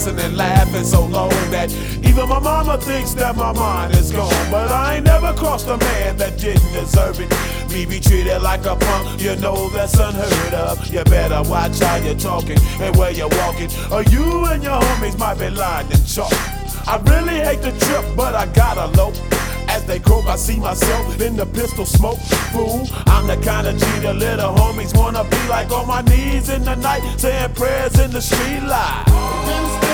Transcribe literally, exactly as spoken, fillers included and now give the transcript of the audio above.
and laughing so long that even my mama thinks that my mind is gone. But I ain't never crossed a man that didn't deserve it. Me be treated like a punk, you know that's unheard of. You better watch how you're talking and where you're walking, or you and your homies might be lined in chalk. I really hate the trip, but I gotta low. As they croak, I see myself in the pistol smoke. Fool, I'm the kind of G the little homies wanna be like, on my knees in the night, saying prayers in the street light.